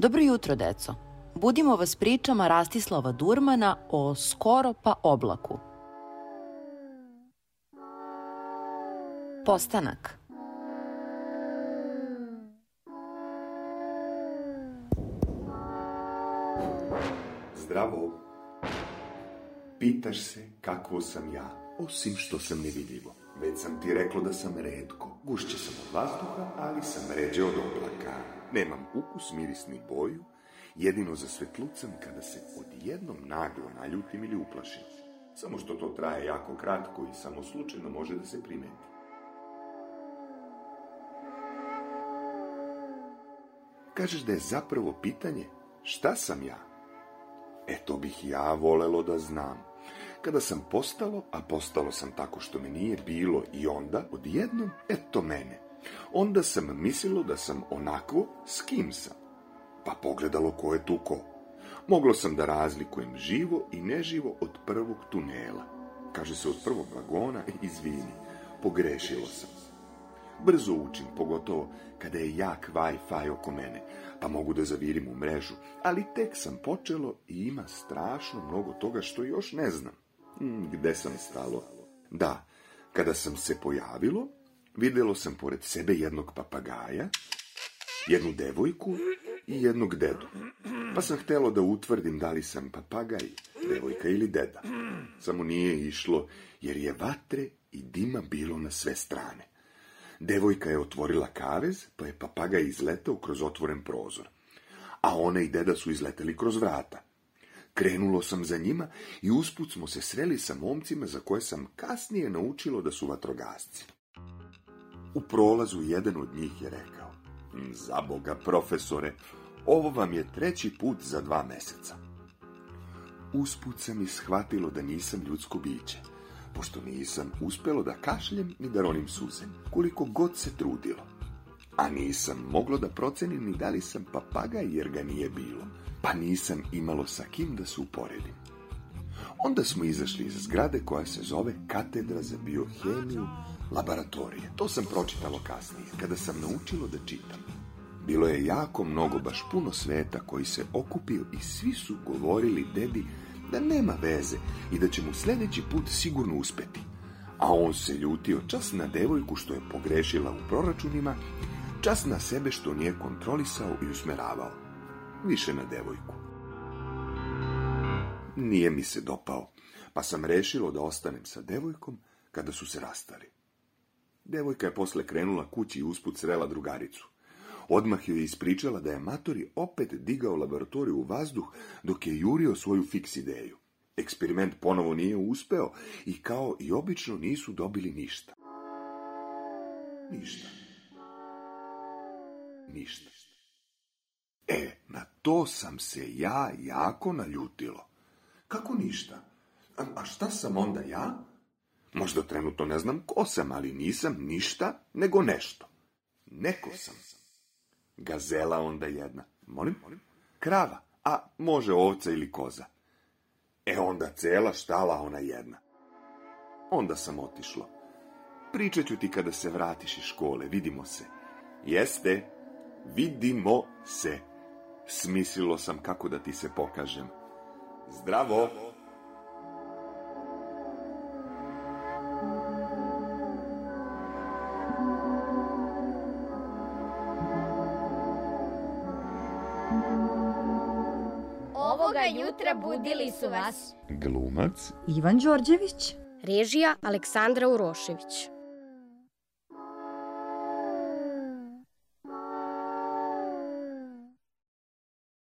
Dobro jutro, deco. Budimo vas pričama Rastislava Durmana o Skoro pa oblaku. Postanak. Zdravo. Pitaš se kakvo sam ja, osim što sam nevidljivo. Već sam ti reklo da sam retko. Gušće sam od vazduha, ali sam ređe od oblaka. Nemam ukus, miris ni boju, jedino zasvetlucam kada se odjednom naglo naljutim ili uplašim. Samo što to traje jako kratko i samo slučajno može da se primeti. Kažeš da je zapravo pitanje šta sam ja? To bih ja volelo da znam. Kada sam postalo, a postalo sam tako što me nije bilo i onda, odjednom, eto mene. Onda sam mislilo da sam onako s kim sam. Pa pogledalo ko je tu ko. Moglo sam da razlikujem živo i neživo od prvog tunela. Kaže se od prvog vagona, izvini, pogrešilo sam. Brzo učim, pogotovo kada je jak Wi-Fi oko mene, pa mogu da zavirim u mrežu, ali tek sam počelo i ima strašno mnogo toga što još ne znam. Gde sam stalo? Da, kada sam se pojavilo, vidjelo sam pored sebe jednog papagaja, jednu devojku i jednog dedu. Pa sam htjelo da utvrdim da li sam papagaj, devojka ili deda. Samo nije išlo jer je vatre i dima bilo na sve strane. Devojka je otvorila kavez, pa je papagaj izletao kroz otvoren prozor. A ona i deda su izleteli kroz vrata. Krenulo sam za njima i usput smo se sreli sa momcima za koje sam kasnije naučilo da su vatrogasci. U prolazu jedan od njih je rekao: za Boga, profesore, ovo vam je 3. put za 2 meseca. Usput sam i shvatilo da nisam ljudsko biće, pošto nisam uspelo da kašljem ni da ronim suze, koliko god se trudilo. A nisam moglo da procenim ni da li sam papagaj jer ga nije bilo, pa nisam imalo sa kim da se uporedim. Onda smo izašli iz zgrade koja se zove Katedra za biohemiju laboratorije. To sam pročitalo kasnije, kada sam naučilo da čitam. Bilo je jako mnogo, baš puno sveta koji se okupio i svi su govorili dedi da nema veze i da će mu sljedeći put sigurno uspeti. A on se ljutio čas na devojku što je pogrešila u proračunima, čas na sebe što nije kontrolisao i usmeravao. Više na devojku. Nije mi se dopao, pa sam rešilo da ostanem sa devojkom kada su se rastali. Devojka je posle krenula kući i usput srela drugaricu. Odmah joj je ispričala da je matori opet digao laboratoriju u vazduh dok je jurio svoju fiks ideju. Eksperiment ponovo nije uspeo i kao i obično nisu dobili ništa. Ništa. Na to sam se ja jako naljutilo. Kako ništa? A šta sam onda ja? Možda trenutno ne znam ko sam, ali nisam ništa nego nešto. Neko sam. Gazela onda jedna. Molim? Krava, a može ovca ili koza. Onda cela štala ona jedna. Onda sam otišlo. Pričat ću ti kada se vratiš iz škole, vidimo se. Jeste, vidimo se. Smislilo sam kako da ti se pokažem. Zdravo! Ovoga jutra budili su vas glumac Ivan Đorđević, režija Aleksandra Urošević.